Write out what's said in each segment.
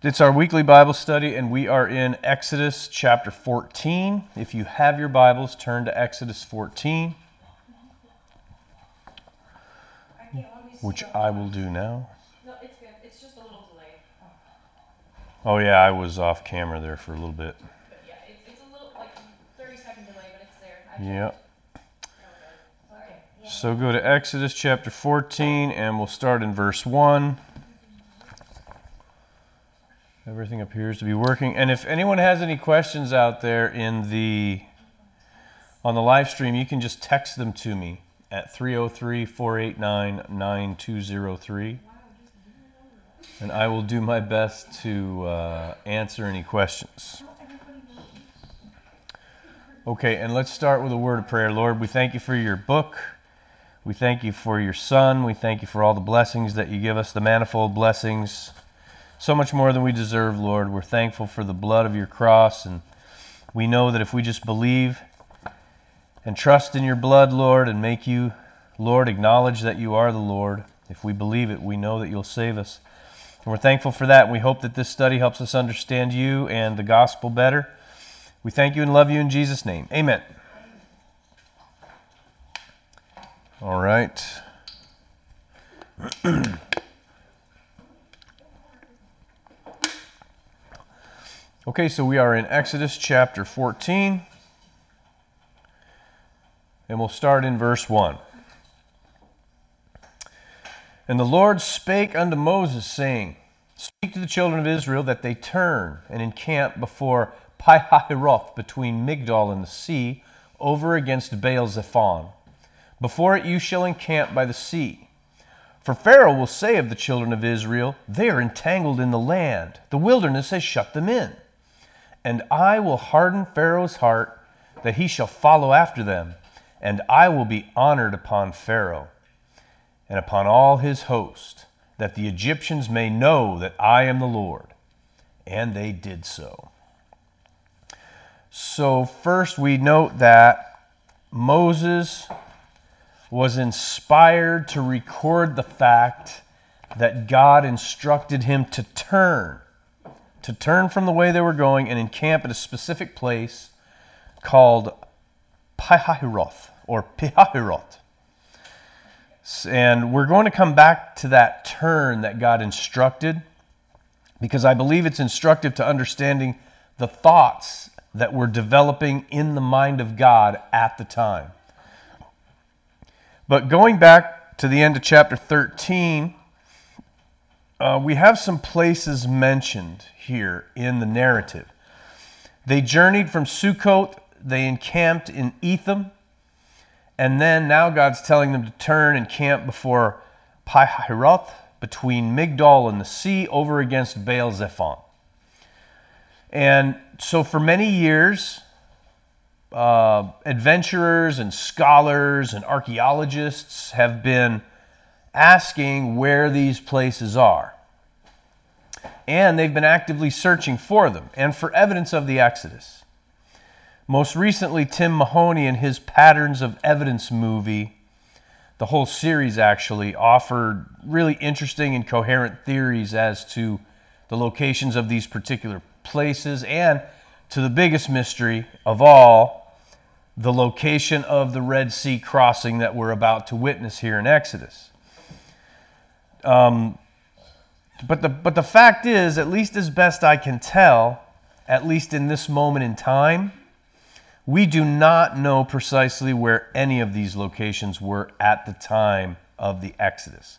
It's our weekly Bible study, and we are in Exodus chapter 14. If you have your Bibles, turn to Exodus 14, which I will do now. No, it's good. It's just a little delay. Oh yeah, I was off camera there for a little bit. But yeah, it's a little, like 30-second delay, but it's there. Yep. Okay. So go to Exodus chapter 14, and we'll start in verse 1. Everything appears to be working. And if anyone has any questions out there on the live stream, you can just text them to me at 303-489-9203. And I will do my best to answer any questions. Okay, and let's start with a word of prayer. Lord, we thank you for your book. We thank you for your Son. We thank you for all the blessings that you give us, the manifold blessings. So much more than we deserve, Lord. We're thankful for the blood of your cross, and we know that if we just believe and trust in your blood, Lord, and make you, Lord, acknowledge that you are the Lord, if we believe it, we know that you'll save us. And we're thankful for that, and we hope that this study helps us understand you and the gospel better. We thank you and love you in Jesus' name. Amen. All right. Okay, so we are in Exodus chapter 14, and we'll start in verse 1. And the Lord spake unto Moses, saying, Speak to the children of Israel that they turn and encamp before Pi-hahiroth between Migdol and the sea, over against Baal-zephon. Before it you shall encamp by the sea. For Pharaoh will say of the children of Israel, They are entangled in the land, the wilderness has shut them in. And I will harden Pharaoh's heart, that he shall follow after them, and I will be honored upon Pharaoh, and upon all his host, that the Egyptians may know that I am the Lord. And they did so. So first we note that Moses was inspired to record the fact that God instructed him to turn from the way they were going and encamp at a specific place called Pi-hahiroth, or Pi-hahiroth. And we're going to come back to that turn that God instructed, because I believe it's instructive to understanding the thoughts that were developing in the mind of God at the time. But going back to the end of chapter 13, we have some places mentioned here in the narrative. They journeyed from Sukkot, they encamped in Etham, and then now God's telling them to turn and camp before Pi-hahiroth, between Migdol and the sea, over against Baal-zephon. And so for many years, adventurers and scholars and archaeologists have been asking where these places are. And they've been actively searching for them and for evidence of the Exodus. Most recently, Tim Mahoney in his Patterns of Evidence movie, the whole series actually, offered really interesting and coherent theories as to the locations of these particular places and to the biggest mystery of all, the location of the Red Sea crossing that we're about to witness here in Exodus. But the fact is, at least as best I can tell, at least in this moment in time, we do not know precisely where any of these locations were at the time of the Exodus.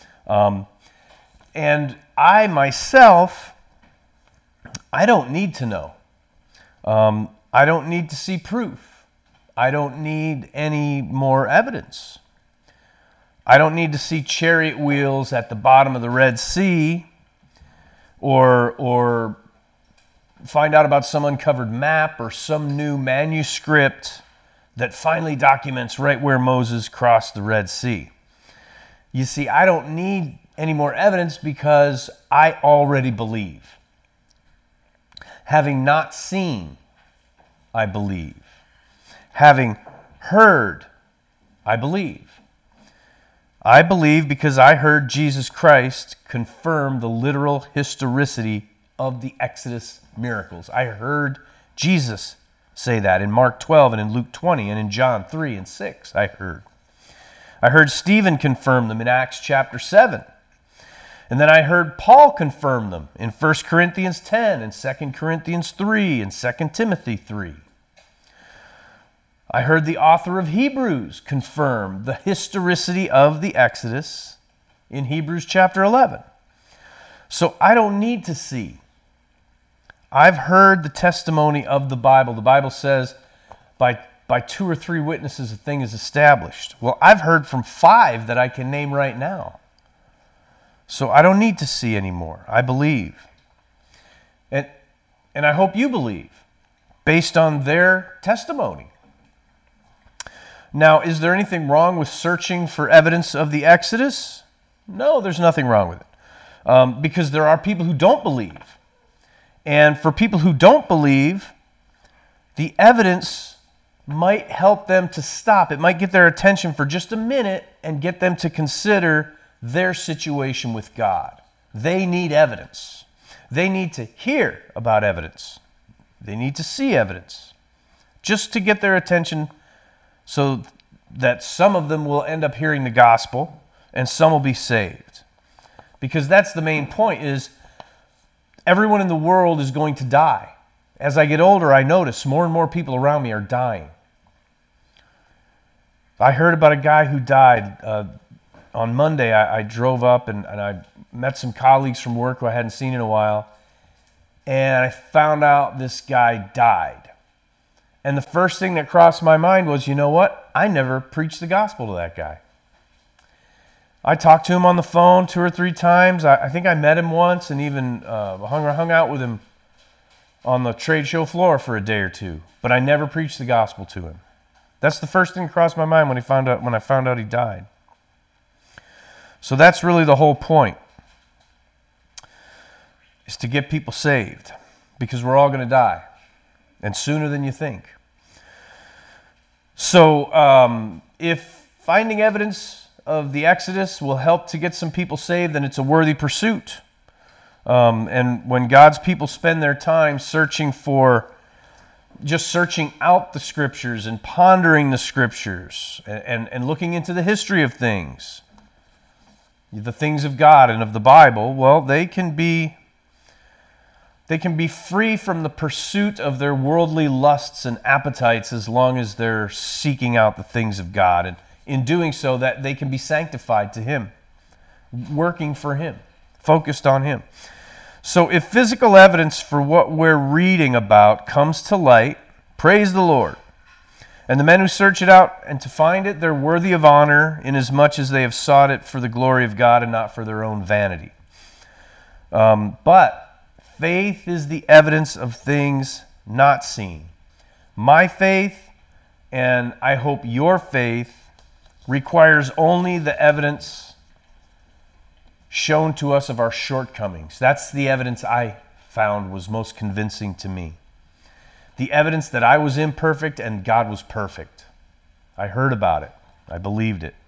And I myself, I don't need to know. I don't need to see proof. I don't need any more evidence. I don't need to see chariot wheels at the bottom of the Red Sea or find out about some uncovered map or some new manuscript that finally documents right where Moses crossed the Red Sea. You see, I don't need any more evidence because I already believe. Having not seen, I believe. Having heard, I believe. I believe because I heard Jesus Christ confirm the literal historicity of the Exodus miracles. I heard Jesus say that in Mark 12 and in Luke 20 and in John 3 and 6. I heard Stephen confirm them in Acts chapter 7. And then I heard Paul confirm them in 1 Corinthians 10 and 2 Corinthians 3 and 2 Timothy 3. I heard the author of Hebrews confirm the historicity of the Exodus in Hebrews chapter 11. So I don't need to see. I've heard the testimony of the Bible. The Bible says by 2 or 3 witnesses a thing is established. Well, I've heard from 5 that I can name right now. So I don't need to see anymore. I believe. And I hope you believe based on their testimony. Now, is there anything wrong with searching for evidence of the Exodus? No, there's nothing wrong with it. Because there are people who don't believe. And for people who don't believe, the evidence might help them to stop. It might get their attention for just a minute and get them to consider their situation with God. They need evidence. They need to hear about evidence. They need to see evidence just to get their attention so that some of them will end up hearing the gospel and some will be saved. Because that's the main point, is everyone in the world is going to die. As I get older, I notice more and more people around me are dying. I heard about a guy who died. On Monday, I drove up and I met some colleagues from work who I hadn't seen in a while. And I found out this guy died. And the first thing that crossed my mind was, you know what? I never preached the gospel to that guy. I talked to him on the phone 2 or 3 times. I think I met him once and even hung out with him on the trade show floor for a day or 2. But I never preached the gospel to him. That's the first thing that crossed my mind when I found out he died. So that's really the whole point, is to get people saved, because we're all going to die, and sooner than you think. So if finding evidence of the Exodus will help to get some people saved, then it's a worthy pursuit. And when God's people spend their time searching out the Scriptures and pondering the Scriptures and looking into the history of things, the things of God and of the Bible, well, they can be free from the pursuit of their worldly lusts and appetites as long as they're seeking out the things of God. And in doing so, that they can be sanctified to Him, working for Him, focused on Him. So if physical evidence for what we're reading about comes to light, praise the Lord. And the men who search it out and to find it, they're worthy of honor, inasmuch as they have sought it for the glory of God and not for their own vanity. But faith is the evidence of things not seen. My faith, and I hope your faith, requires only the evidence shown to us of our shortcomings. That's the evidence I found was most convincing to me. The evidence that I was imperfect and God was perfect. I heard about it. I believed it.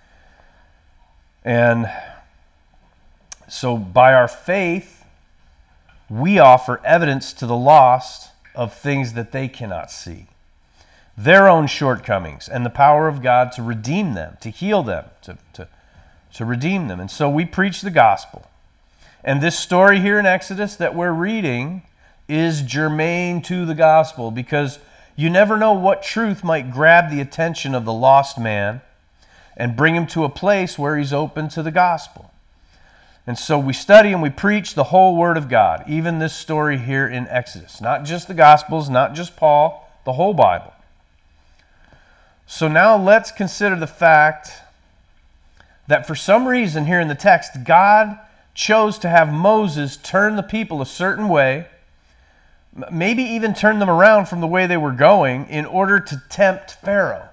And so by our faith, we offer evidence to the lost of things that they cannot see. Their own shortcomings and the power of God to redeem them, to heal them, to redeem them. And so we preach the gospel. And this story here in Exodus that we're reading is germane to the gospel, because you never know what truth might grab the attention of the lost man and bring him to a place where he's open to the gospel. And so we study and we preach the whole Word of God, even this story here in Exodus. Not just the Gospels, not just Paul, the whole Bible. So now let's consider the fact that for some reason here in the text, God chose to have Moses turn the people a certain way, maybe even turn them around from the way they were going, in order to tempt Pharaoh.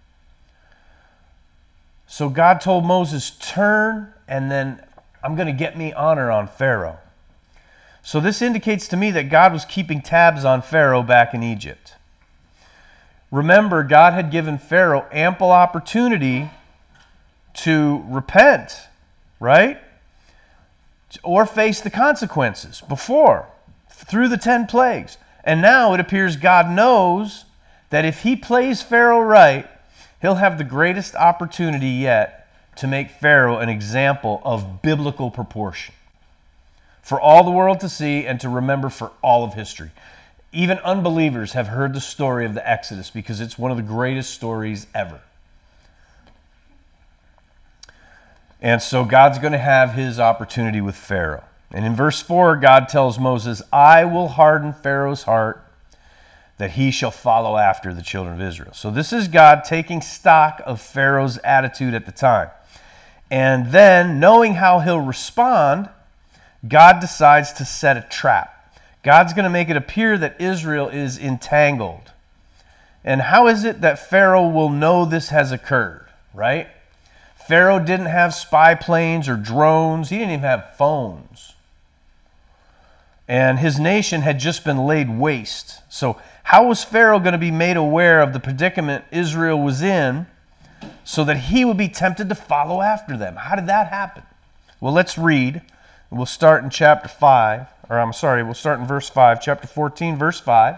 So God told Moses, turn, and then I'm going to get me honor on Pharaoh. So this indicates to me that God was keeping tabs on Pharaoh back in Egypt. Remember, God had given Pharaoh ample opportunity to repent, right? Or face the consequences before. through the 10 plagues. And now it appears God knows that if he plays Pharaoh right, he'll have the greatest opportunity yet to make Pharaoh an example of biblical proportion for all the world to see and to remember for all of history. Even unbelievers have heard the story of the Exodus because it's one of the greatest stories ever. And so God's going to have his opportunity with Pharaoh. And in verse 4, God tells Moses, I will harden Pharaoh's heart that he shall follow after the children of Israel. So this is God taking stock of Pharaoh's attitude at the time. And then, knowing how he'll respond, God decides to set a trap. God's going to make it appear that Israel is entangled. And how is it that Pharaoh will know this has occurred, right? Pharaoh didn't have spy planes or drones. He didn't even have phones. And his nation had just been laid waste. So how was Pharaoh going to be made aware of the predicament Israel was in so that he would be tempted to follow after them? How did that happen? Well, let's read. We'll start in chapter 5. We'll start in verse 5, chapter 14, verse 5.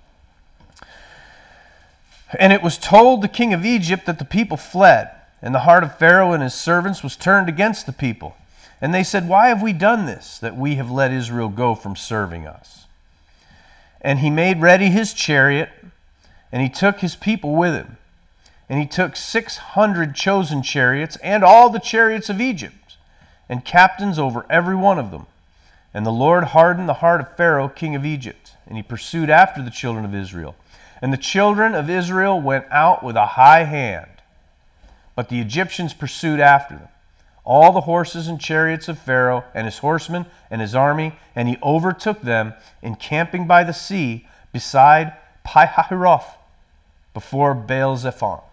And it was told the king of Egypt that the people fled, and the heart of Pharaoh and his servants was turned against the people. And they said, why have we done this, that we have let Israel go from serving us? And he made ready his chariot, and he took his people with him. And he took 600 chosen chariots, and all the chariots of Egypt, and captains over every one of them. And the Lord hardened the heart of Pharaoh, king of Egypt, and he pursued after the children of Israel. And the children of Israel went out with a high hand, but the Egyptians pursued after them, all the horses and chariots of Pharaoh and his horsemen and his army, and he overtook them, encamping by the sea beside Pi-hahiroth, before Baal-zephon.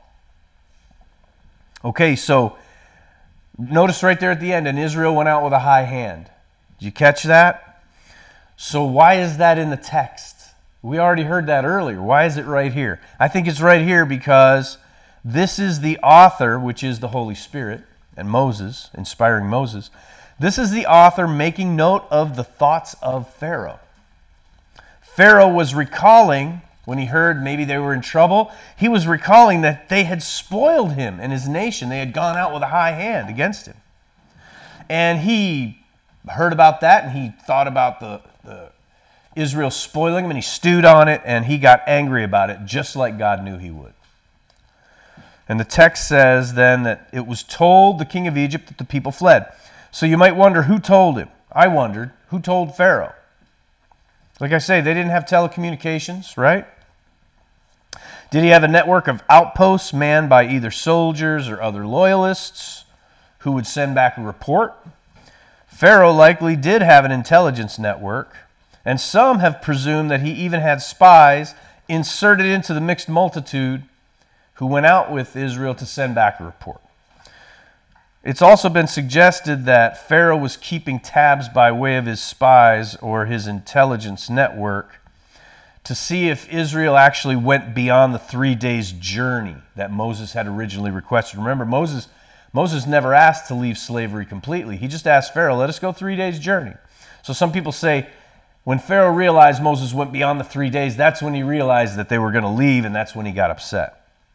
Okay, so notice right there at the end, and Israel went out with a high hand. Did you catch that? So why is that in the text? We already heard that earlier. Why is it right here? I think it's right here because this is the author, which is the Holy Spirit, and Moses, inspiring Moses. This is the author making note of the thoughts of Pharaoh. Pharaoh was recalling, when he heard maybe they were in trouble, he was recalling that they had spoiled him and his nation. They had gone out with a high hand against him. And he heard about that, and he thought about the Israel spoiling him, and he stewed on it, and he got angry about it, just like God knew he would. And the text says then that it was told the king of Egypt that the people fled. So you might wonder, who told him? I wondered, who told Pharaoh? Like I say, they didn't have telecommunications, right? Did he have a network of outposts manned by either soldiers or other loyalists who would send back a report? Pharaoh likely did have an intelligence network, and some have presumed that he even had spies inserted into the mixed multitude who went out with Israel to send back a report. It's also been suggested that Pharaoh was keeping tabs by way of his spies or his intelligence network to see if Israel actually went beyond the 3 days journey that Moses had originally requested. Remember, Moses never asked to leave slavery completely. He just asked Pharaoh, let us go 3 days journey. So some people say when Pharaoh realized Moses went beyond the 3 days, that's when he realized that they were going to leave, and that's when he got upset.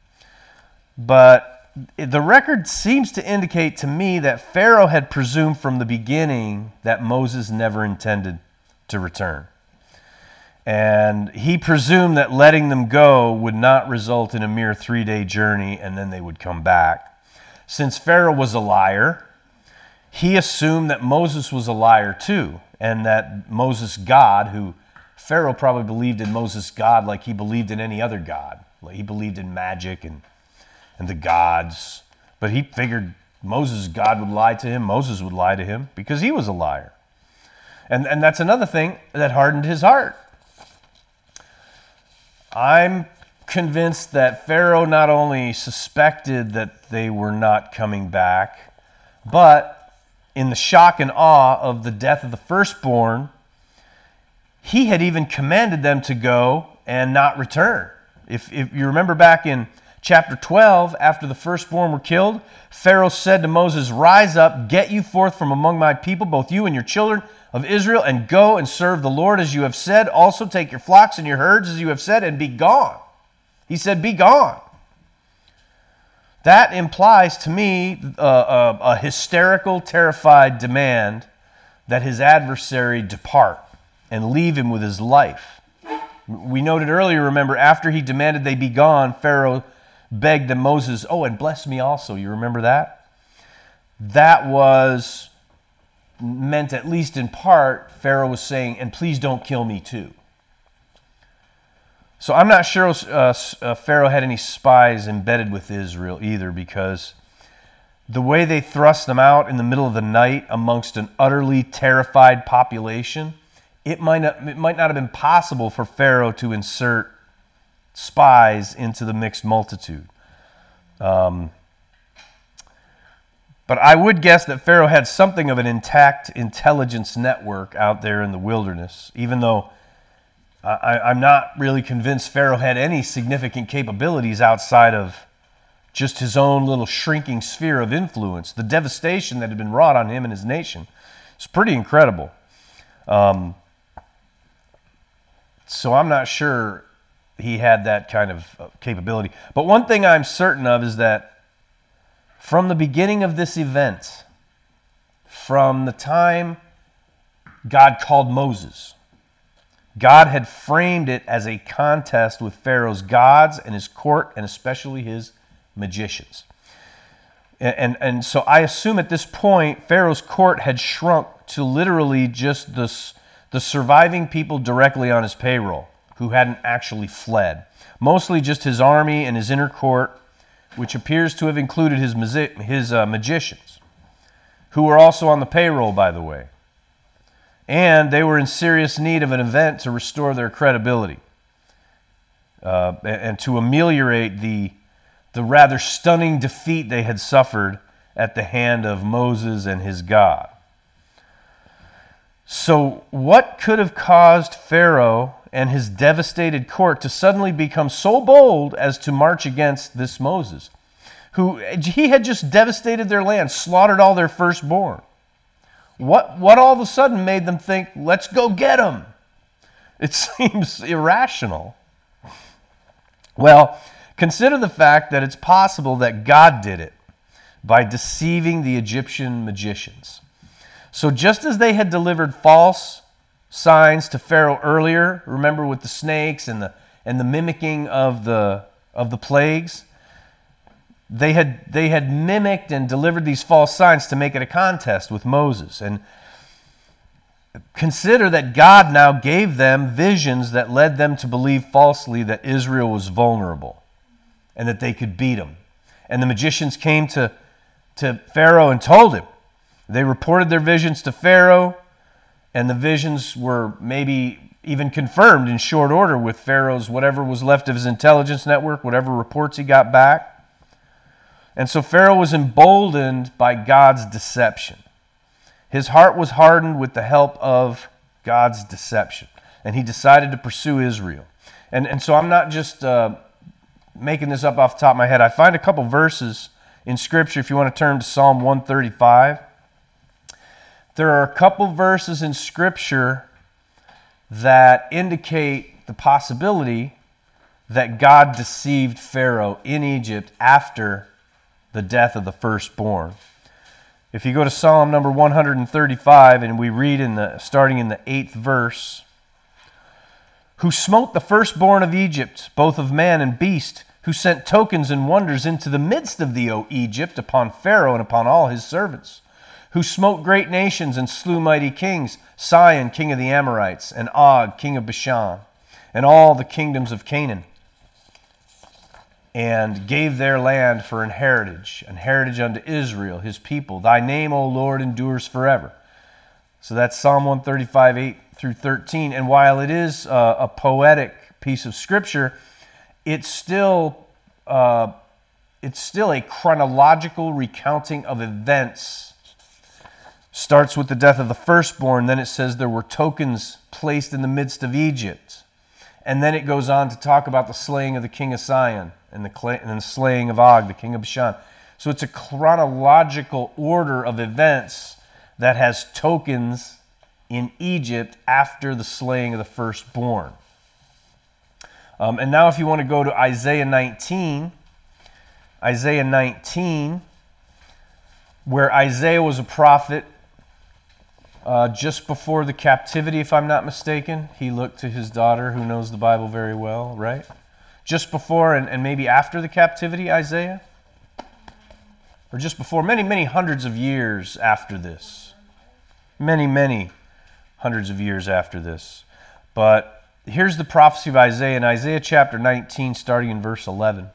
But the record seems to indicate to me that Pharaoh had presumed from the beginning that Moses never intended to return. And he presumed that letting them go would not result in a mere 3-day journey and then they would come back. Since Pharaoh was a liar, he assumed that Moses was a liar too, and that Moses' God, who Pharaoh probably believed in Moses' God like he believed in any other God. Like he believed in magic and the gods. But he figured Moses' God would lie to him, Moses would lie to him, because he was a liar. And that's another thing that hardened his heart. I'm convinced that Pharaoh not only suspected that they were not coming back, but in the shock and awe of the death of the firstborn, he had even commanded them to go and not return. If you remember back in Chapter 12, after the firstborn were killed, Pharaoh said to Moses, "Rise up, get you forth from among my people, both you and your children of Israel, and go and serve the Lord as you have said. Also take your flocks and your herds as you have said, and be gone." He said, "Be gone." That implies to me a hysterical, terrified demand that his adversary depart and leave him with his life. We noted earlier, remember, after he demanded they be gone, Pharaoh begged that Moses, "Oh, and bless me also." You remember that? That was meant, at least in part, Pharaoh was saying, "And please don't kill me too." So I'm not sure Pharaoh had any spies embedded with Israel either, because the way they thrust them out in the middle of the night amongst an utterly terrified population, it might not have been possible for Pharaoh to insert spies into the mixed multitude. But I would guess that Pharaoh had something of an intact intelligence network out there in the wilderness, even though I'm not really convinced Pharaoh had any significant capabilities outside of just his own little shrinking sphere of influence. The devastation that had been wrought on him and his nation is pretty incredible. So I'm not sure he had that kind of capability. But one thing I'm certain of is that from the beginning of this event, from the time God called Moses, God had framed it as a contest with Pharaoh's gods and his court, and especially his magicians. And so I assume at this point, Pharaoh's court had shrunk to literally just the surviving people directly on his payroll who hadn't actually fled. Mostly just his army and his inner court, which appears to have included his magicians, who were also on the payroll, by the way. And they were in serious need of an event to restore their credibility and to ameliorate the rather stunning defeat they had suffered at the hand of Moses and his God. So what could have caused Pharaoh and his devastated court to suddenly become so bold as to march against this Moses, who he had just devastated their land, slaughtered all their firstborn? What all of a sudden made them think, "Let's go get him"? It seems irrational. Well, consider the fact that it's possible that God did it by deceiving the Egyptian magicians. So just as they had delivered false signs to Pharaoh earlier, remember with the snakes and the mimicking of the plagues, they had mimicked and delivered these false signs to make it a contest with Moses. And consider that God now gave them visions that led them to believe falsely that Israel was vulnerable and that they could beat him. And the magicians came to Pharaoh and told him. They reported their visions to Pharaoh, and the visions were maybe even confirmed in short order with Pharaoh's whatever was left of his intelligence network, whatever reports he got back. And so Pharaoh was emboldened by God's deception. His heart was hardened with the help of God's deception, and he decided to pursue Israel. And so I'm not just making this up off the top of my head. I find a couple verses in Scripture, if you want to turn to Psalm 135. There are a couple verses in Scripture that indicate the possibility that God deceived Pharaoh in Egypt after the death of the firstborn. If you go to Psalm number 135, and we read starting in the 8th verse, "Who smote the firstborn of Egypt, both of man and beast, who sent tokens and wonders into the midst of thee, O Egypt, upon Pharaoh and upon all his servants, who smote great nations and slew mighty kings, Sihon, king of the Amorites, and Og, king of Bashan, and all the kingdoms of Canaan, and gave their land for an heritage unto Israel, his people. Thy name, O Lord, endures forever." So that's Psalm 135, 8 through 13. And while it is a poetic piece of Scripture, it's still a chronological recounting of events. Starts with the death of the firstborn, then it says there were tokens placed in the midst of Egypt. And then it goes on to talk about the slaying of the king of Sihon and the slaying of Og, the king of Bashan. So it's a chronological order of events that has tokens in Egypt after the slaying of the firstborn. And now if you want to go to Isaiah 19, where Isaiah was a prophet just before the captivity, if I'm not mistaken. He looked to his daughter, who knows the Bible very well, right? Just before and maybe after the captivity, Isaiah? Or just before, many hundreds of years after this. Many hundreds of years after this. But here's the prophecy of Isaiah in Isaiah chapter 19, starting in verse 11.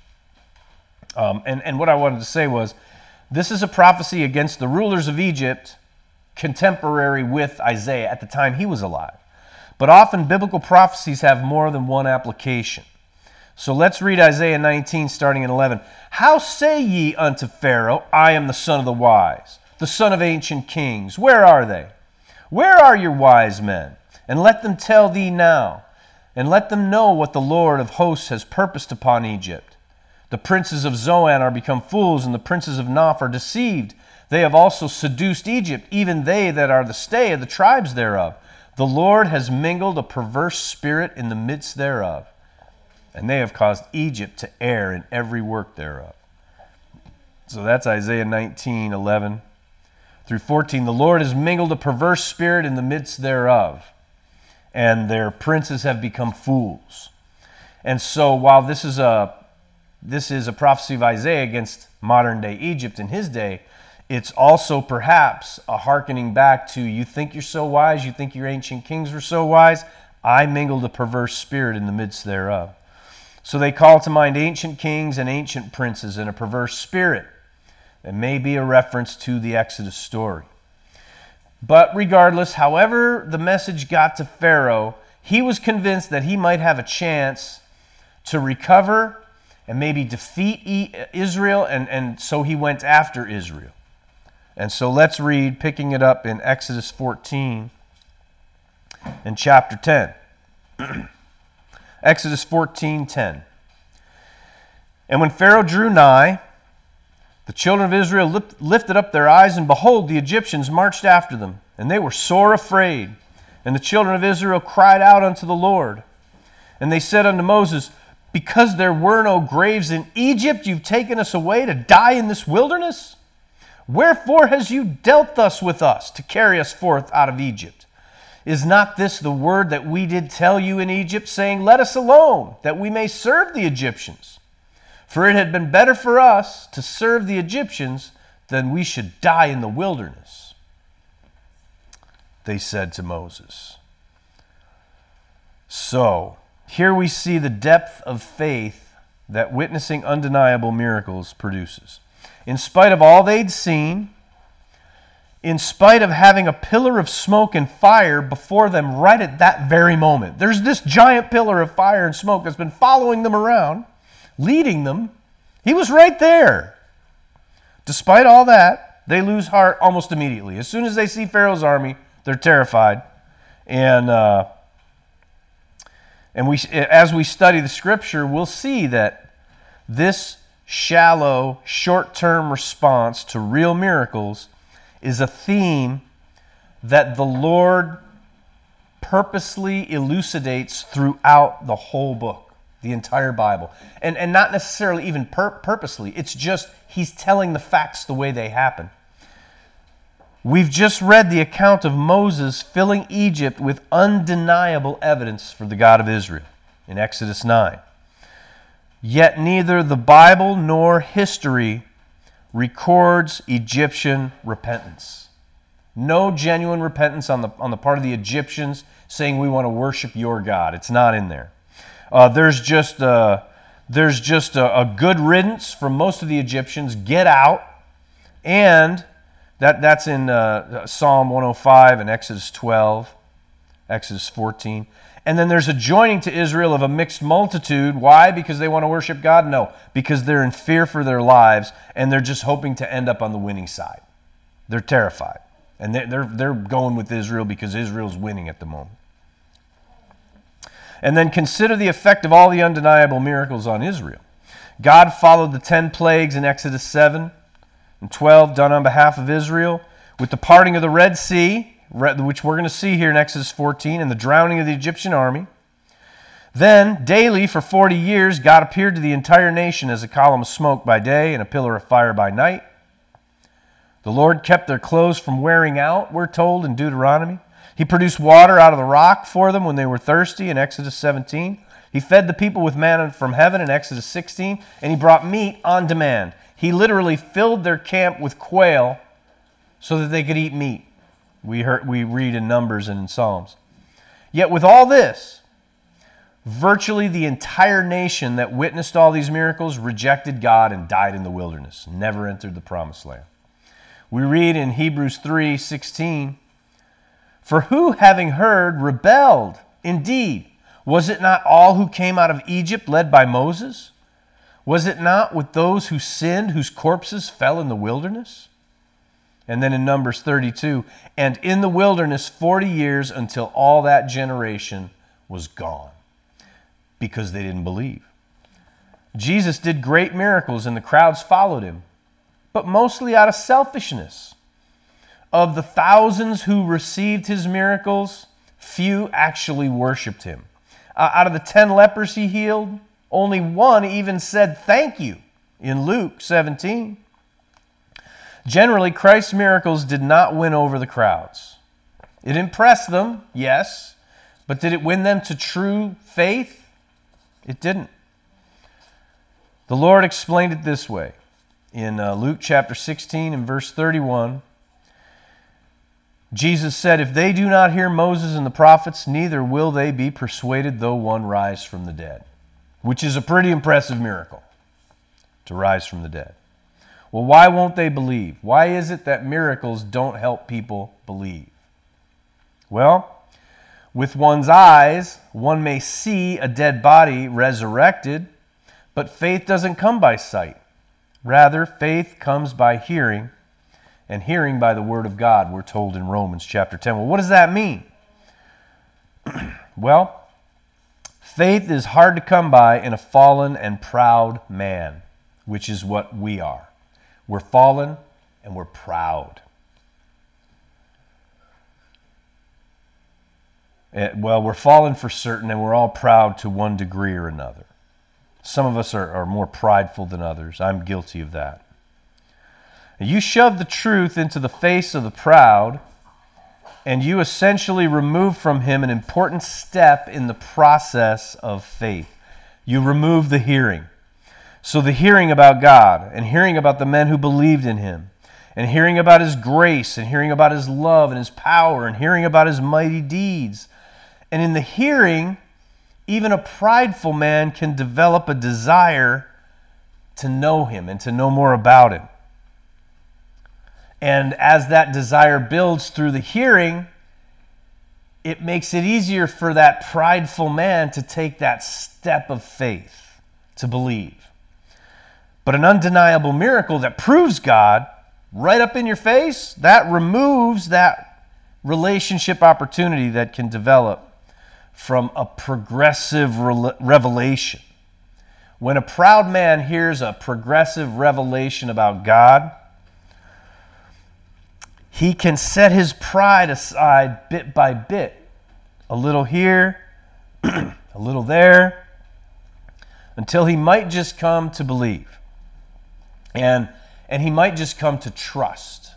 And what I wanted to say was, this is a prophecy against the rulers of Egypt, contemporary with Isaiah at the time he was alive. But often biblical prophecies have more than one application. So let's read Isaiah 19, starting in 11. How say ye unto Pharaoh, I am the son of the wise, the son of ancient kings? Where are they? Where are your wise men? And let them tell thee now, and let them know what the Lord of hosts has purposed upon Egypt. The princes of Zoan are become fools, and the princes of Noph are deceived. They have also seduced Egypt, even they that are the stay of the tribes thereof. The Lord has mingled a perverse spirit in the midst thereof, and they have caused Egypt to err in every work thereof. So that's Isaiah 19, 11 through 14. The Lord has mingled a perverse spirit in the midst thereof, and their princes have become fools. And so while this is a prophecy of Isaiah against modern-day Egypt in his day, it's also perhaps a hearkening back to, you think you're so wise, you think your ancient kings were so wise, I mingled a perverse spirit in the midst thereof. So they call to mind ancient kings and ancient princes and a perverse spirit. It may be a reference to the Exodus story. But regardless, however the message got to Pharaoh, he was convinced that he might have a chance to recover and maybe defeat Israel, and so he went after Israel. And so let's read, picking it up in Exodus 14 and chapter 10. Exodus 14:10. And when Pharaoh drew nigh, the children of Israel lifted up their eyes, and behold, the Egyptians marched after them, and they were sore afraid. And the children of Israel cried out unto the Lord. And they said unto Moses, because there were no graves in Egypt, you've taken us away to die in this wilderness? Wherefore has you dealt thus with us, to carry us forth out of Egypt? Is not this the word that we did tell you in Egypt, saying, let us alone, that we may serve the Egyptians? For it had been better for us to serve the Egyptians than we should die in the wilderness. They said to Moses. So, here we see the depth of faith that witnessing undeniable miracles produces. In spite of all they'd seen, in spite of having a pillar of smoke and fire before them right at that very moment. There's this giant pillar of fire and smoke that's been following them around, leading them. He was right there. Despite all that, they lose heart almost immediately. As soon as they see Pharaoh's army, they're terrified. And as we study the scripture, we'll see that this shallow, short-term response to real miracles is a theme that the Lord purposely elucidates throughout the whole book, the entire Bible. And not necessarily even purposely. It's just he's telling the facts the way they happen. We've just read the account of Moses filling Egypt with undeniable evidence for the God of Israel in Exodus 9. Yet neither the Bible nor history records Egyptian repentance. No genuine repentance on the part of the Egyptians saying we want to worship your God. It's not in there. There's just a good riddance from most of the Egyptians. Get out. And that's in Psalm 105 and Exodus 12, Exodus 14. And then there's a joining to Israel of a mixed multitude. Why? Because they want to worship God? No, because they're in fear for their lives, and they're just hoping to end up on the winning side. They're terrified. And they're going with Israel because Israel's winning at the moment. And then consider the effect of all the undeniable miracles on Israel. God followed the 10 plagues in Exodus 7 and 12 done on behalf of Israel with the parting of the Red Sea, which we're going to see here in Exodus 14, and the drowning of the Egyptian army. Then, daily for 40 years, God appeared to the entire nation as a column of smoke by day and a pillar of fire by night. The Lord kept their clothes from wearing out, we're told in Deuteronomy. He produced water out of the rock for them when they were thirsty in Exodus 17. He fed the people with manna from heaven in Exodus 16, and he brought meat on demand. He literally filled their camp with quail so that they could eat meat. We read in Numbers and in Psalms. Yet with all this, virtually the entire nation that witnessed all these miracles rejected God and died in the wilderness, never entered the promised land. We read in Hebrews 3:16, "For who, having heard, rebelled? Indeed, was it not all who came out of Egypt led by Moses? Was it not with those who sinned, whose corpses fell in the wilderness?" And then in Numbers 32, "And in the wilderness 40 years until all that generation was gone," because they didn't believe. Jesus did great miracles and the crowds followed him, but mostly out of selfishness. Of the thousands who received his miracles, few actually worshiped him. Out of the 10 lepers he healed, only one even said thank you in Luke 17. Generally, Christ's miracles did not win over the crowds. It impressed them, yes, but did it win them to true faith? It didn't. The Lord explained it this way. In Luke chapter 16 and verse 31, Jesus said, "If they do not hear Moses and the prophets, neither will they be persuaded though one rise from the dead," which is a pretty impressive miracle, to rise from the dead. Well, why won't they believe? Why is it that miracles don't help people believe? Well, with one's eyes, one may see a dead body resurrected, but faith doesn't come by sight. Rather, faith comes by hearing, and hearing by the word of God, we're told in Romans chapter 10. Well, what does that mean? Well, faith is hard to come by in a fallen and proud man, which is what we are. We're fallen and we're proud. Well, we're fallen for certain, and we're all proud to one degree or another. Some of us are more prideful than others. I'm guilty of that. You shove the truth into the face of the proud, and you essentially remove from him an important step in the process of faith. You remove the hearing. So the hearing about God, and hearing about the men who believed in him, and hearing about his grace, and hearing about his love and his power, and hearing about his mighty deeds. And in the hearing, even a prideful man can develop a desire to know him and to know more about him. And as that desire builds through the hearing, it makes it easier for that prideful man to take that step of faith, to believe. But an undeniable miracle that proves God right up in your face, that removes that relationship opportunity that can develop from a progressive revelation. When a proud man hears a progressive revelation about God, he can set his pride aside bit by bit. A little here, a little there, until he might just come to believe. And he might just come to trust.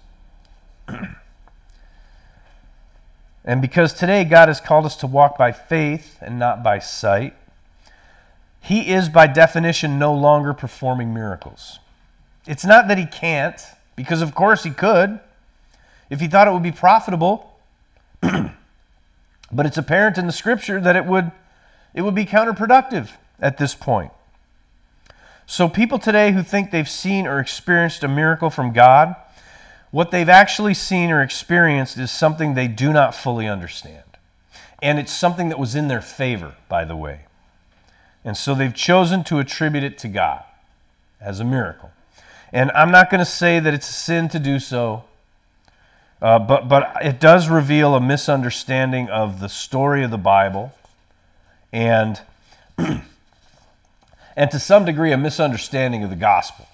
And because today God has called us to walk by faith and not by sight, he is by definition no longer performing miracles. It's not that he can't, because of course he could, if he thought it would be profitable. But it's apparent in the scripture that it would be counterproductive at this point. So people today who think they've seen or experienced a miracle from God, what they've actually seen or experienced is something they do not fully understand. And it's something that was in their favor, by the way. And so they've chosen to attribute it to God as a miracle. And I'm not going to say that it's a sin to do so, but it does reveal a misunderstanding of the story of the Bible. And and to some degree a misunderstanding of the gospel.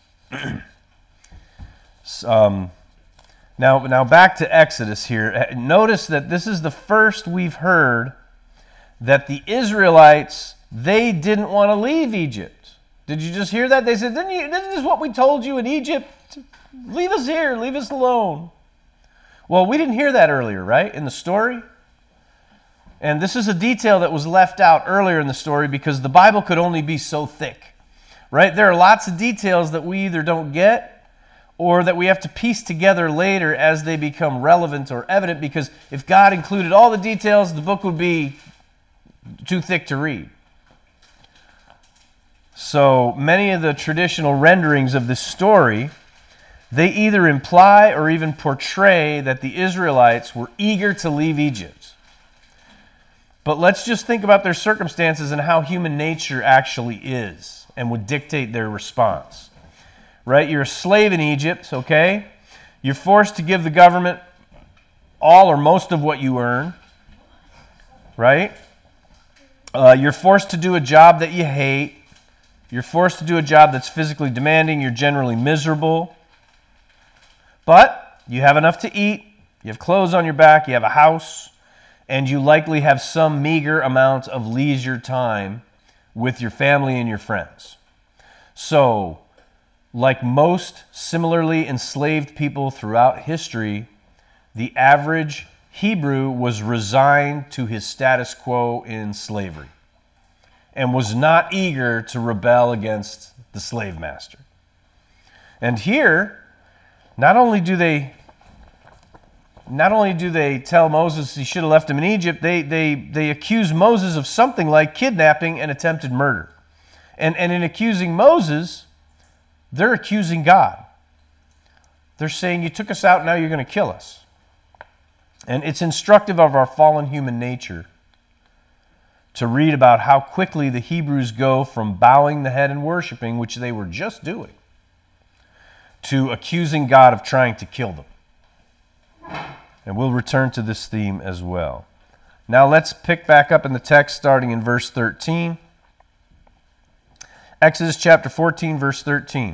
Now back to Exodus here. Notice that this is the first we've heard that the Israelites, they didn't want to leave Egypt. Did you just hear that? They said, this is what we told you in Egypt. Leave us here. Leave us alone. Well, we didn't hear that earlier, right, in the story? And this is a detail that was left out earlier in the story because the Bible could only be so thick, right? There are lots of details that we either don't get or that we have to piece together later as they become relevant or evident, because if God included all the details, the book would be too thick to read. So many of the traditional renderings of this story, they either imply or even portray that the Israelites were eager to leave Egypt. But let's just think about their circumstances and how human nature actually is and would dictate their response. Right? You're a slave in Egypt, okay? You're forced to give the government all or most of what you earn, right? You're forced to do a job that you hate. You're forced to do a job that's physically demanding. You're generally miserable. But you have enough to eat. You have clothes on your back. You have a house. And you likely have some meager amount of leisure time with your family and your friends. So, like most similarly enslaved people throughout history, the average Hebrew was resigned to his status quo in slavery and was not eager to rebel against the slave master. And here, not only do they tell Moses he should have left him in Egypt, they accuse Moses of something like kidnapping and attempted murder. And in accusing Moses, they're accusing God. They're saying, you took us out, now you're going to kill us. And it's instructive of our fallen human nature to read about how quickly the Hebrews go from bowing the head and worshiping, which they were just doing, to accusing God of trying to kill them. And we'll return to this theme as well. Now let's pick back up in the text starting in verse 13. Exodus chapter 14, verse 13.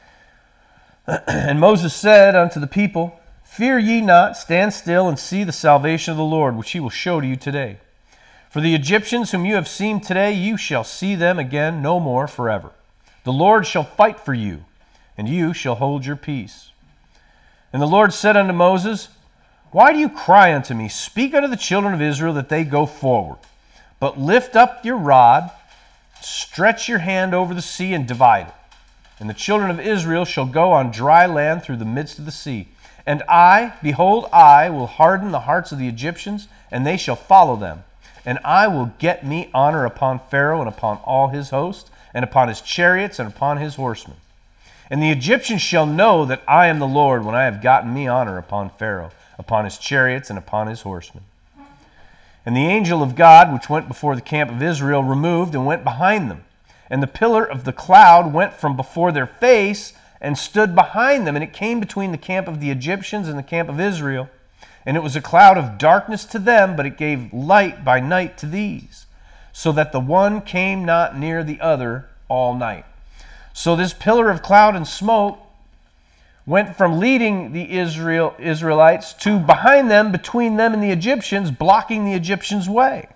And Moses said unto the people, Fear ye not, stand still and see the salvation of the Lord, which he will show to you today. For the Egyptians whom you have seen today, you shall see them again no more forever. The Lord shall fight for you, and you shall hold your peace. And the Lord said unto Moses, Why do you cry unto me? Speak unto the children of Israel that they go forward. But lift up your rod, stretch your hand over the sea and divide it. And the children of Israel shall go on dry land through the midst of the sea. And I, behold, I will harden the hearts of the Egyptians, and they shall follow them. And I will get me honor upon Pharaoh and upon all his host, and upon his chariots and upon his horsemen. And the Egyptians shall know that I am the Lord when I have gotten me honor upon Pharaoh, upon his chariots and upon his horsemen. And the angel of God, which went before the camp of Israel, removed and went behind them. And the pillar of the cloud went from before their face and stood behind them. And it came between the camp of the Egyptians and the camp of Israel. And it was a cloud of darkness to them, but it gave light by night to these, so that the one came not near the other all night. So this pillar of cloud and smoke went from leading the Israelites to behind them, between them and the Egyptians, blocking the Egyptians' way.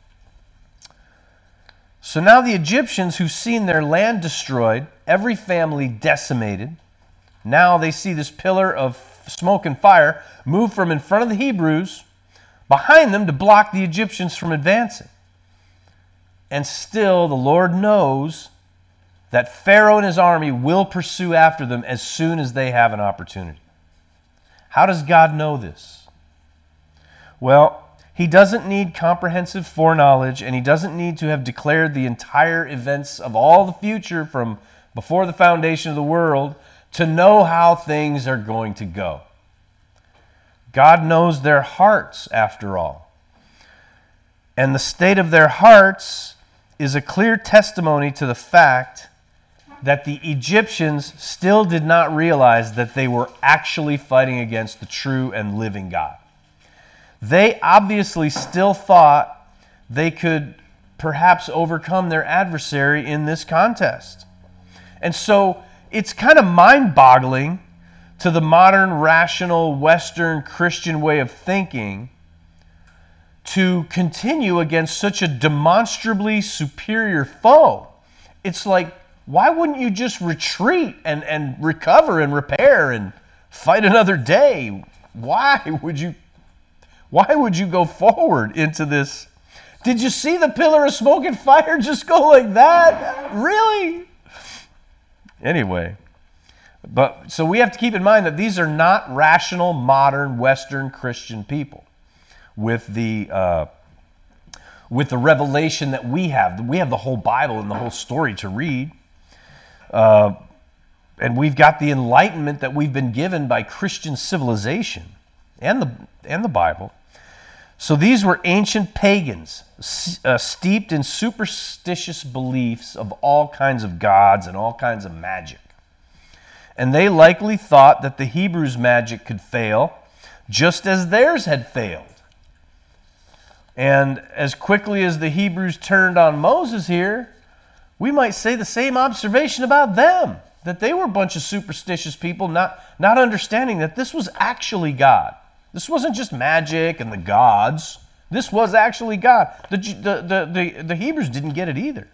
So now the Egyptians who've seen their land destroyed, every family decimated, now they see this pillar of smoke and fire move from in front of the Hebrews behind them to block the Egyptians from advancing. And still the Lord knows that Pharaoh and his army will pursue after them as soon as they have an opportunity. How does God know this? Well, he doesn't need comprehensive foreknowledge, and he doesn't need to have declared the entire events of all the future from before the foundation of the world to know how things are going to go. God knows their hearts, after all. And the state of their hearts is a clear testimony to the fact that the Egyptians still did not realize that they were actually fighting against the true and living God. They obviously still thought they could perhaps overcome their adversary in this contest. And so it's kind of mind-boggling to the modern, rational, Western Christian way of thinking to continue against such a demonstrably superior foe. It's like, why wouldn't you just retreat and recover and repair and fight another day? Why would you go forward into this? Did you see the pillar of smoke and fire just go like that? Really? Anyway, so we have to keep in mind that these are not rational, modern, Western Christian people with the revelation that we have. We have the whole Bible and the whole story to read. And we've got the enlightenment that we've been given by Christian civilization and the Bible. So these were ancient pagans, steeped in superstitious beliefs of all kinds of gods and all kinds of magic. And they likely thought that the Hebrews' magic could fail, just as theirs had failed. And as quickly as the Hebrews turned on Moses here, we might say the same observation about them, that they were a bunch of superstitious people, not understanding that this was actually God. This wasn't just magic and the gods. This was actually God. The Hebrews didn't get it either.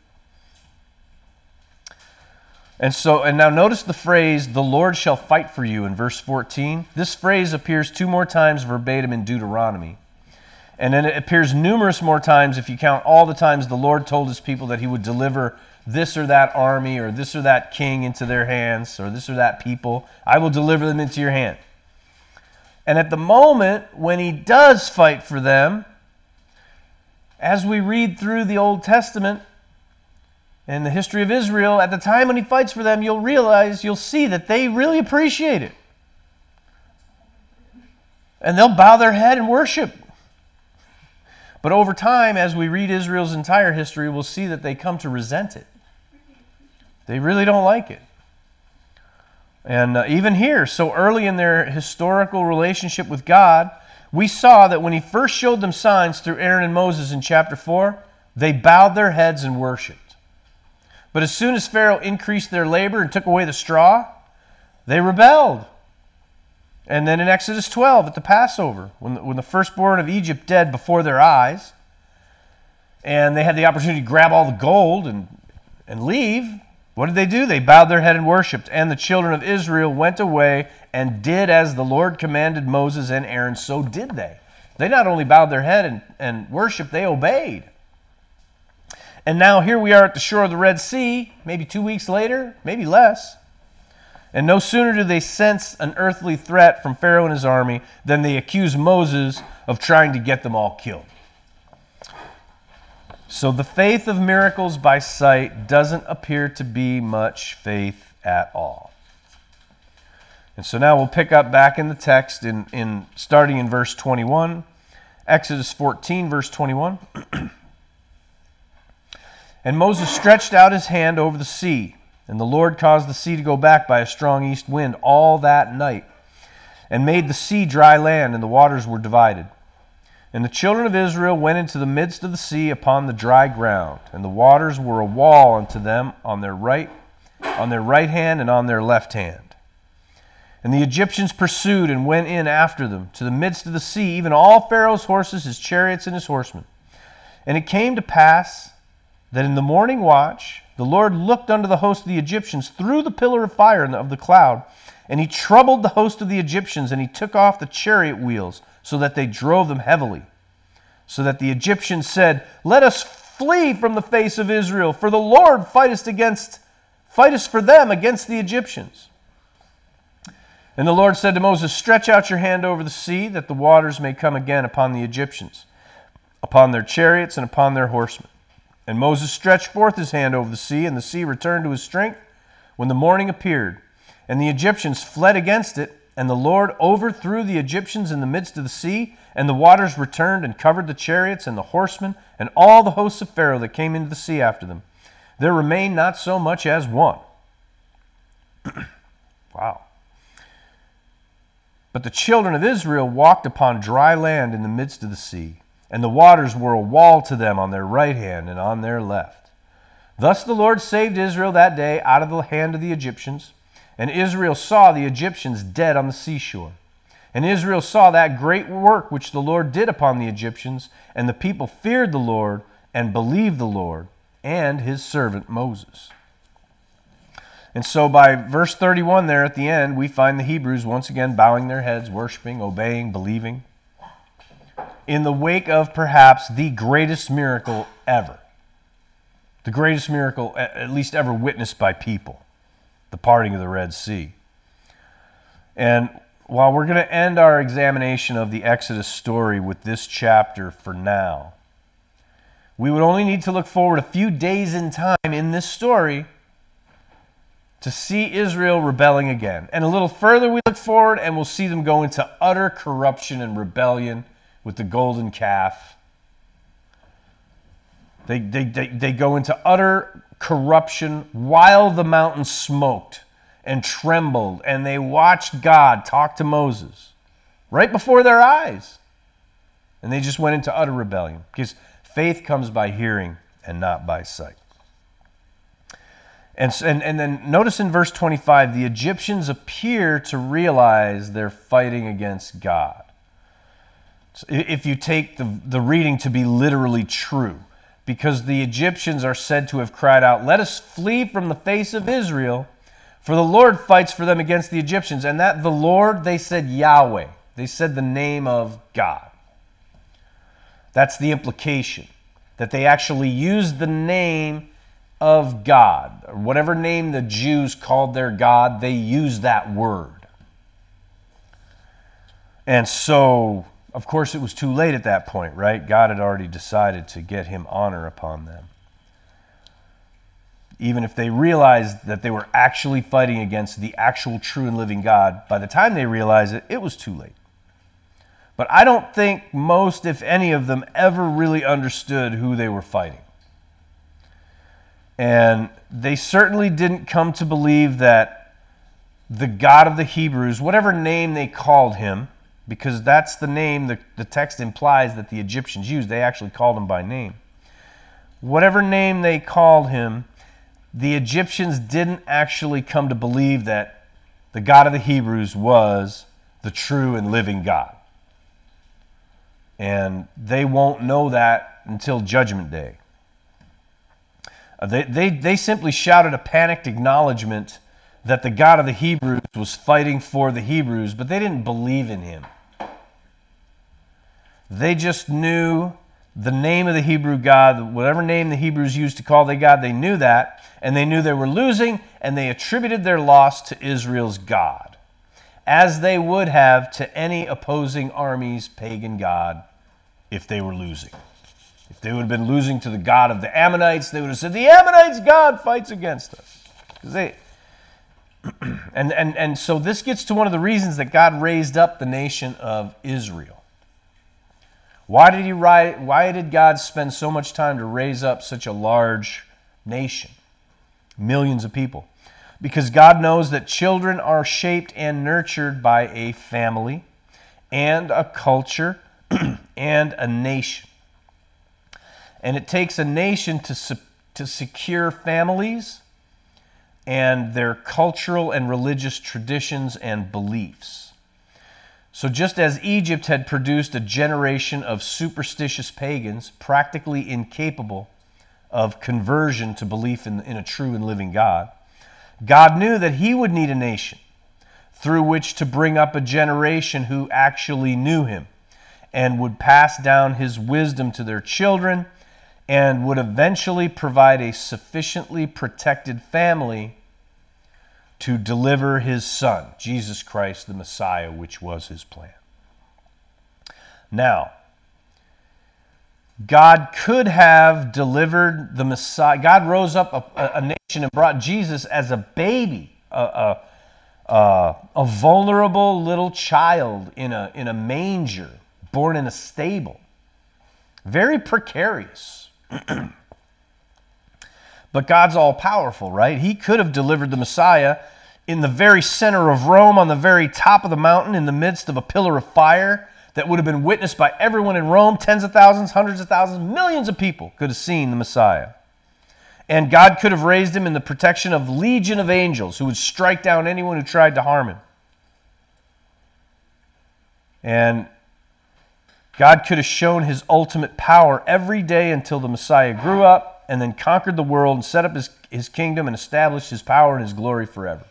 And now notice the phrase, "the Lord shall fight for you" in verse 14. This phrase appears 2 more times verbatim in Deuteronomy. And then it appears numerous more times if you count all the times the Lord told his people that he would deliver this or that army or this or that king into their hands or this or that people. I will deliver them into your hand. And at the moment when he does fight for them, as we read through the Old Testament and the history of Israel, at the time when he fights for them, you'll see that they really appreciate it. And they'll bow their head and worship. But over time, as we read Israel's entire history, we'll see that they come to resent it. They really don't like it. And even here, so early in their historical relationship with God, we saw that when he first showed them signs through Aaron and Moses in chapter 4, they bowed their heads and worshiped. But as soon as Pharaoh increased their labor and took away the straw, they rebelled. And then in Exodus 12 at the Passover, when the firstborn of Egypt dead before their eyes, and they had the opportunity to grab all the gold and leave, what did they do? They bowed their head and worshipped. And the children of Israel went away and did as the Lord commanded Moses and Aaron, so did they. They not only bowed their head and worshiped, they obeyed. And now here we are at the shore of the Red Sea, maybe 2 weeks later, maybe less. And no sooner do they sense an earthly threat from Pharaoh and his army than they accuse Moses of trying to get them all killed. So the faith of miracles by sight doesn't appear to be much faith at all. And so now we'll pick up back in the text in starting in verse 21, Exodus 14, verse 21. And Moses stretched out his hand over the sea, and the Lord caused the sea to go back by a strong east wind all that night, and made the sea dry land, and the waters were divided. And the children of Israel went into the midst of the sea upon the dry ground, and the waters were a wall unto them on their right hand and on their left hand. And the Egyptians pursued and went in after them to the midst of the sea, even all Pharaoh's horses, his chariots, and his horsemen. And it came to pass that in the morning watch the Lord looked unto the host of the Egyptians through the pillar of fire and of the cloud, and he troubled the host of the Egyptians, and he took off the chariot wheels, so that they drove them heavily. So that the Egyptians said, Let us flee from the face of Israel, for the Lord fighteth for them against the Egyptians. And the Lord said to Moses, Stretch out your hand over the sea, that the waters may come again upon the Egyptians, upon their chariots and upon their horsemen. And Moses stretched forth his hand over the sea, and the sea returned to his strength when the morning appeared. And the Egyptians fled against it, and the Lord overthrew the Egyptians in the midst of the sea, and the waters returned and covered the chariots and the horsemen and all the hosts of Pharaoh that came into the sea after them. There remained not so much as one. Wow. But the children of Israel walked upon dry land in the midst of the sea, and the waters were a wall to them on their right hand and on their left. Thus the Lord saved Israel that day out of the hand of the Egyptians, and Israel saw the Egyptians dead on the seashore. And Israel saw that great work which the Lord did upon the Egyptians, and the people feared the Lord and believed the Lord and his servant Moses. And so by verse 31 there at the end, we find the Hebrews once again bowing their heads, worshiping, obeying, believing, in the wake of perhaps the greatest miracle ever. The greatest miracle at least ever witnessed by people, the parting of the Red Sea. And while we're going to end our examination of the Exodus story with this chapter for now, we would only need to look forward a few days in time in this story to see Israel rebelling again. And a little further we look forward and we'll see them go into utter corruption and rebellion with the golden calf. They go into utter corruption while the mountain smoked and trembled, and they watched God talk to Moses right before their eyes. And they just went into utter rebellion, because faith comes by hearing and not by sight. And then notice in verse 25, the Egyptians appear to realize they're fighting against God. So if you take the reading to be literally true, because the Egyptians are said to have cried out, "Let us flee from the face of Israel, for the Lord fights for them against the Egyptians." And that the Lord, they said Yahweh. They said the name of God. That's the implication, that they actually used the name of God. Or whatever name the Jews called their God, they used that word. And so, of course, it was too late at that point, right? God had already decided to get him honor upon them. Even if they realized that they were actually fighting against the actual true and living God, by the time they realized it, it was too late. But I don't think most, if any of them, ever really understood who they were fighting. And they certainly didn't come to believe that the God of the Hebrews, whatever name they called him, because that's the name the text implies that the Egyptians used. They actually called him by name. Whatever name they called him, the Egyptians didn't actually come to believe that the God of the Hebrews was the true and living God. And they won't know that until Judgment Day. They simply shouted a panicked acknowledgement that the God of the Hebrews was fighting for the Hebrews, but they didn't believe in him. They just knew the name of the Hebrew God, whatever name the Hebrews used to call their God, they knew that, and they knew they were losing, and they attributed their loss to Israel's God, as they would have to any opposing army's pagan god if they were losing. If they would have been losing to the God of the Ammonites, they would have said, "The Ammonites' God fights against us." And so this gets to one of the reasons that God raised up the nation of Israel. Why did God spend so much time to raise up such a large nation? Millions of people. Because God knows that children are shaped and nurtured by a family and a culture and a nation. And it takes a nation to secure families and their cultural and religious traditions and beliefs. So just as Egypt had produced a generation of superstitious pagans, practically incapable of conversion to belief in a true and living God, God knew that he would need a nation through which to bring up a generation who actually knew him and would pass down his wisdom to their children and would eventually provide a sufficiently protected family to deliver his son, Jesus Christ, the Messiah, which was his plan. Now, God could have delivered the Messiah. God rose up a nation and brought Jesus as a baby, a vulnerable little child in a manger, born in a stable. Very precarious. But God's all-powerful, right? He could have delivered the Messiah in the very center of Rome, on the very top of the mountain, in the midst of a pillar of fire that would have been witnessed by everyone in Rome. Tens of thousands, hundreds of thousands, millions of people could have seen the Messiah. And God could have raised him in the protection of legion of angels who would strike down anyone who tried to harm him. And God could have shown his ultimate power every day until the Messiah grew up and then conquered the world and set up his kingdom and established his power and his glory forever.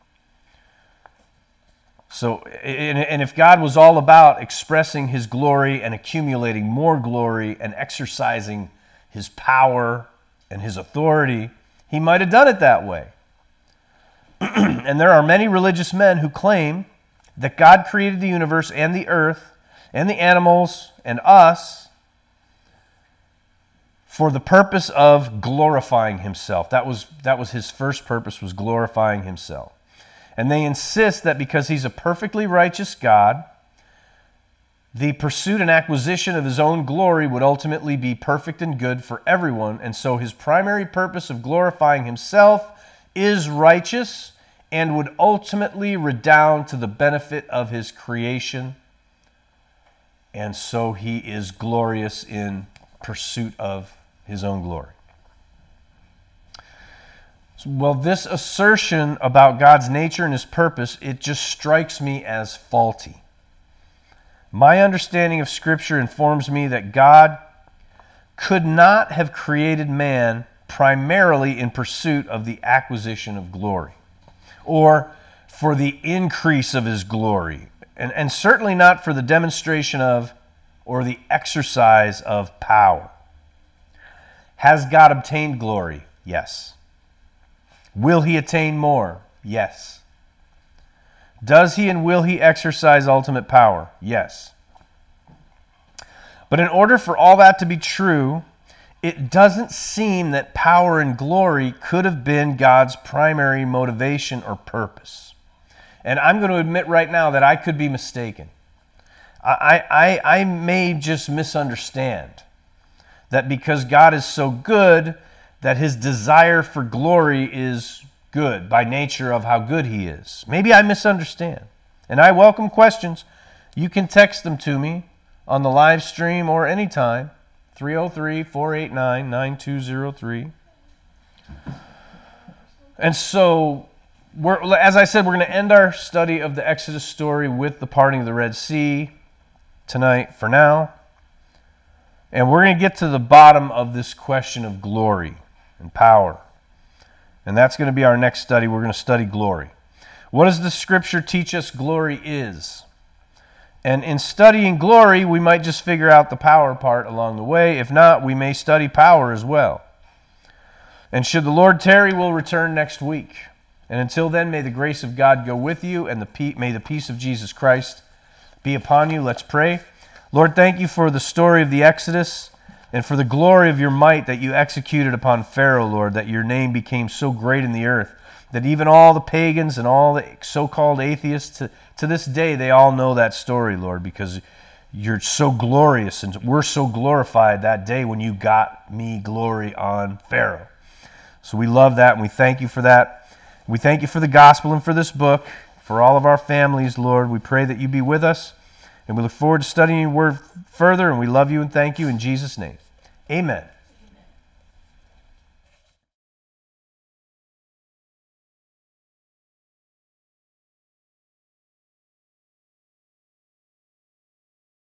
So, and if God was all about expressing his glory and accumulating more glory and exercising his power and his authority, he might have done it that way. And there are many religious men who claim that God created the universe and the earth and the animals and us for the purpose of glorifying himself. That was his first purpose, was glorifying himself. And they insist that because he's a perfectly righteous God, the pursuit and acquisition of his own glory would ultimately be perfect and good for everyone. And so his primary purpose of glorifying himself is righteous and would ultimately redound to the benefit of his creation. And so he is glorious in pursuit of his own glory. Well, this assertion about God's nature and his purpose, it just strikes me as faulty. My understanding of Scripture informs me that God could not have created man primarily in pursuit of the acquisition of glory or for the increase of his glory, and certainly not for the demonstration of or the exercise of power. Has God obtained glory? Yes. Will he attain more? Yes. Does he and will he exercise ultimate power? Yes. But in order for all that to be true, it doesn't seem that power and glory could have been God's primary motivation or purpose. And I'm going to admit right now that I could be mistaken. I may just misunderstand that because God is so good, that his desire for glory is good by nature of how good he is. Maybe I misunderstand. And I welcome questions. You can text them to me on the live stream or anytime. 303-489-9203. And so, as I said, we're going to end our study of the Exodus story with the parting of the Red Sea tonight for now. And we're going to get to the bottom of this question of glory and power. And that's going to be our next study. We're going to study glory. What does the Scripture teach us glory is? And in studying glory, we might just figure out the power part along the way. If not, we may study power as well. And should the Lord tarry, we'll return next week. And until then, may the grace of God go with you, and may the peace of Jesus Christ be upon you. Let's pray. Lord, thank you for the story of the Exodus and for the glory of your might that you executed upon Pharaoh, Lord, that your name became so great in the earth, that even all the pagans and all the so-called atheists, to this day, they all know that story, Lord, because you're so glorious and we're so glorified that day when you got me glory on Pharaoh. So we love that and we thank you for that. We thank you for the gospel and for this book, for all of our families, Lord. We pray that you be with us. And we look forward to studying your word further, and we love you and thank you in Jesus' name. Amen.